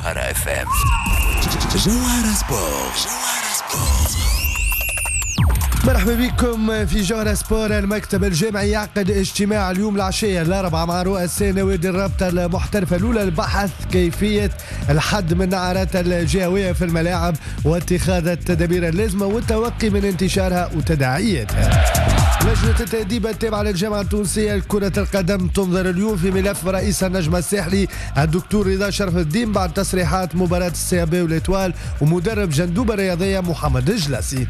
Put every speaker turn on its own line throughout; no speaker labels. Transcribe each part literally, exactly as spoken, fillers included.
جوهرة اف ام. جوهرة سبور.
مرحبا بكم في جوهرة سبور. المكتب الجامعي يعقد اجتماع اليوم العشية الأربعاء مع رؤساء نوادي الرابطة المحترفة الأولى لبحث كيفية الحد من النعرات الجهوية في الملاعب واتخاذ التدابير اللازمة والتوقي من انتشارها وتداعياتها. لجنة التأديب التابعة للجامعة التونسية لكرة القدم تنظر اليوم في ملف رئيس النجم الساحلي الدكتور رضا شرف الدين بعد تصريحات مباراة السيابي والإتوال ومدرب جندوبة الرياضية محمد الجلاسي.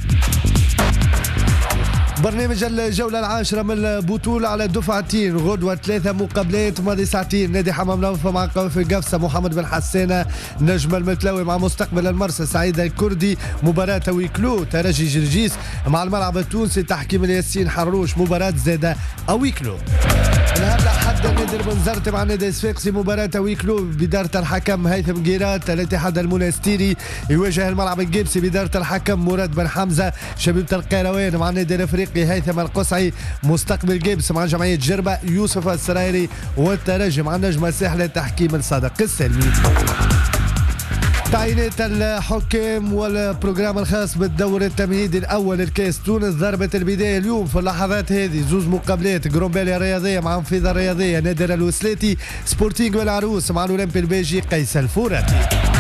برنامج الجولة العاشرة من البطولة على دفعتين، غدوة ثلاثة مقابلات ماضي ساعتين. نادي حمام نوفة مع قوافي قفصة محمد بن حسانة، نجم المتلوي مع مستقبل المرسى سعيد الكردي، مباراة ويكلو ترجي جرجيس مع الملعب التونسي تحكيم الياسين حروش، مباراة زادة ويكلو. النهارده حد نادي المنزرتي مع نادي صفاقسي، مباراة ويكلو بدارة الحكم هيثم قيرات. الاتحاد المنستيري يواجه الملعب الجيبسي بدارة الحكم مراد بن حمزة. شبيبة القيروان مع النادي الافريقي هيثم القصعي. مستقبل جيبس مع جمعية جربة يوسف السرايري. والترجي مع النجم الساحلي تحكيم الصادق السلمي. تعيينات الحكام والبروجرام الخاص بالدور التمهيدي الاول للكاس تونس. ضربة البداية اليوم في اللحظات هذه زوز مقابلات، جرومباليا الرياضية مع انفيذة الرياضية نادر الوسلاتي، سبورتينغ والعروس مع الاولمبي البيجي قيس الفوراتي.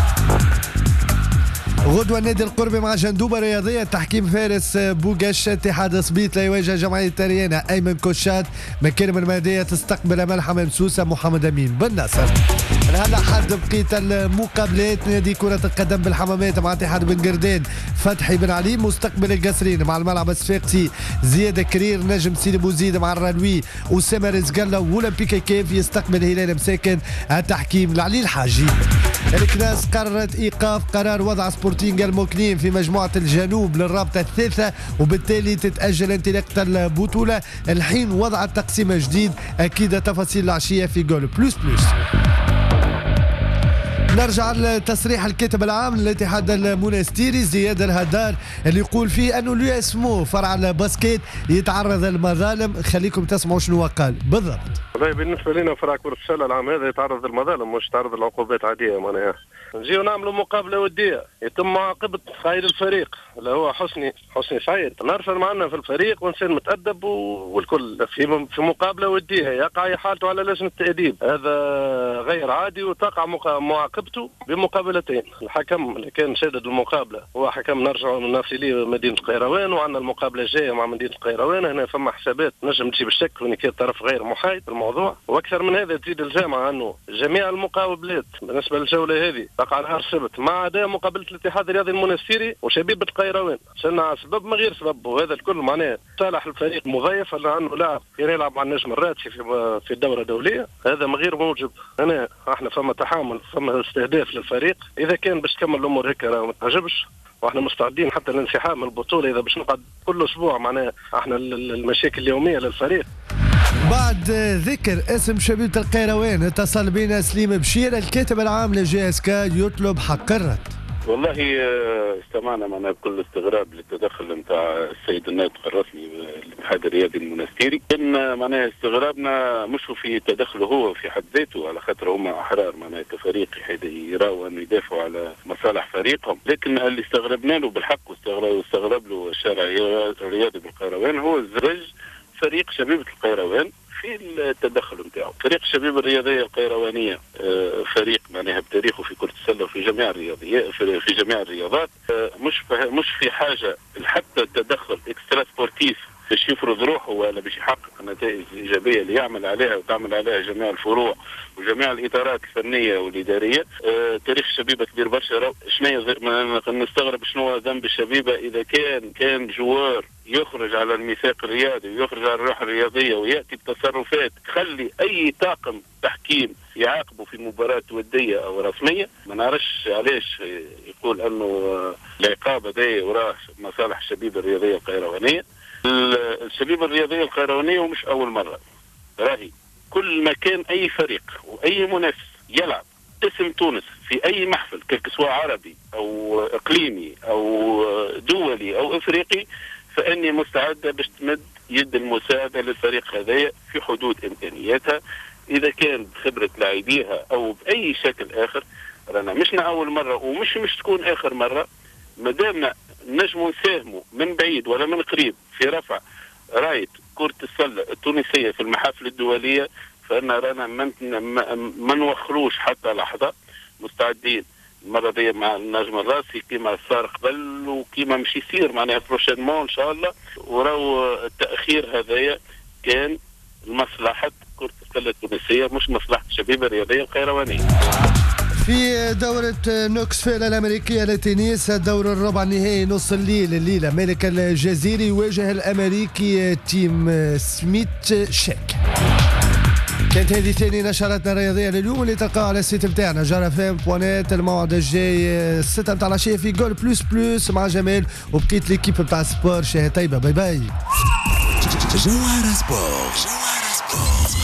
غدوة النادي القربي مع جندوبة رياضية تحكيم فارس بوغاش. اتحاد سبيط لا يواجه جمعية تريانة أيمن كوشات. مكارم المادية تستقبل ملحم مسوسة محمد أمين بن نصر. هلا حد بقية المقابلات، نادي كرة القدم بالحمامات مع اتحاد بن قردان فتحي بن علي، مستقبل القصرين مع الملعب الصفاقسي زياد كرير، نجم سيدي بوزيد مع الرلوي أسامة رزقلة، وأولمبيك كيف يستقبل هلال مساكن التحكيم العلي الحاجي. الكناس قررت ايقاف قرار وضع سبورتينغ الموكلين في مجموعة الجنوب للرابطة الثالثة، وبالتالي تتأجل انطلاقة البطولة الحين وضع التقسيم الجديد. اكيد تفاصيل العشية في جول بلوس بلوس. نرجع لتصريح الكاتب العام للاتحاد المونستيري زياد الهدار اللي يقول فيه انه اليو اس مو فرع الباسكيت يتعرض للمظالم. خليكم تسمعوا شنو قال بالضبط.
والله بالنسبه لنا فرع كرة السله العام هذا يتعرض للمظالم، مش يتعرض للعقوبات عاديه. معناها نجيو نعملوا مقابله وديه يتم معاقبه قائد الفريق اللي هو حسني حسني سعيد، نرسل معنا في الفريق وانسان متادب والكل في في مقابله وديه يقع حالته على لجنه التاديب. هذا غير عادي وتقع معاقبته بمقابلتين. الحكم اللي كان شادد المقابله هو حكم نرجع من ناصلي مدينه القيروان، وعندنا المقابله الجايه مع مدينه القيروان. هنا فما حسابات نجم تجيب الشك وان كان طرف غير محايد في الموضوع. واكثر من هذا تزيد الجامعه انه جميع المقابلات بالنسبه للجوله هذه تقع نهار السبت ما عدا مقابله الاتحاد الرياضي المنستيري وشبيبه القيروان، سنة سبب ما غير سبب. وهذا الكل معناه صالح الفريق مضيف لانه لاعب كان يلعب مع النجم الراتشي في في الدوره الدوليه. هذا ما غير موجب. هنا احنا فما تحامل فما استهداف للفريق. اذا كان باش تكمل الامور هيك ما تعجبش، واحنا مستعدين حتى للانسحاب من البطوله اذا باش نقعد كل اسبوع. معناه احنا المشاكل اليوميه للفريق.
بعد ذكر اسم شبيبة القيروان اتصل بنا سليم بشير الكاتب العام لجي اس كا يطلب حق الرد.
والله استمعنا معنا بكل استغراب للتدخل نتاع السيد الناطق الرسمي للاتحاد الرياضي المنستيري. كان معناها استغرابنا مش في تدخله هو في حد ذاته، على خاطر هم احرار معناها كفريق يراوا انه يدافعوا على مصالح فريقهم، لكن اللي استغربنا له بالحق واستغرب له الشارع الرياضي بالقيروان هو الزرج فريق شبيبة القيروان في التدخل نتاعو. فريق الشبيبة الرياضية القيروانية فريق معناها بتاريخه في كرة السلة وفي جميع الرياضيات في جميع الرياضات، مش مش في حاجة حتى التدخل اكسترا سبورتيف باش يفرض روحه ولا باش يحقق النتائج الإيجابية اللي يعمل عليها وتعمل عليها جميع الفروع وجميع الإطارات الفنية والإدارية. آه تاريخ الشبيبة كبير برشا. شنو نستغرب شنو ذنب الشبيبة إذا كان كان جوار يخرج على الميثاق الرياضي ويخرج على الروح الرياضية ويأتي بتصرفات تخلي أي طاقم تحكيم يعاقبه في مباراة ودية أو رسمية. ما نعرفش علاش يقول أنه العقاب هذا وراه مصالح الشبيبة الرياضية القيروانية. الشبيبة الرياضية القيروانية ومش أول مرة، راهي كل ما كان أي فريق وأي منافس يلعب اسم تونس في أي محفل كسواء عربي أو إقليمي أو دولي أو إفريقي، فإني مستعدة باش تمد يد المساعدة للفريق هذايا في حدود إمكانياتها، إذا كان بخبرة لاعبيها أو بأي شكل آخر. رانا مشنا اول مره ومش مش تكون اخر مره. مادامنا نجموا نساهموا من بعيد ولا من قريب في رفع رايه كره السله التونسيه في المحافل الدوليه، فان رانا ما نوخروش حتى لحظه، مستعدين المره دي مع النجم الراسي كيما صار قبل وكيما مش يصير معناها بروشينمون ان شاء الله. وراو التاخير هذايا كان لمصلحه كره السله التونسيه مش مصلحه الشبيبه الرياضيه القيروانيه.
في دورة نوكسفيل الأمريكية للتنس، دور الربع النهائي نص الليل الليلة ملك الجزيري يواجه الأمريكي تيم سميث شيك. كانت هذه ثاني نشراتنا الرياضية لليوم اللي تلقاها على السيت بتاعنا جارة فام بوانات. الموعد الجاي ستة متاع العشية في جول بلوس بلوس مع جمال وبقية ليكيب بتاع سبور. شهر طيبة، باي باي.
جوهرة سبور.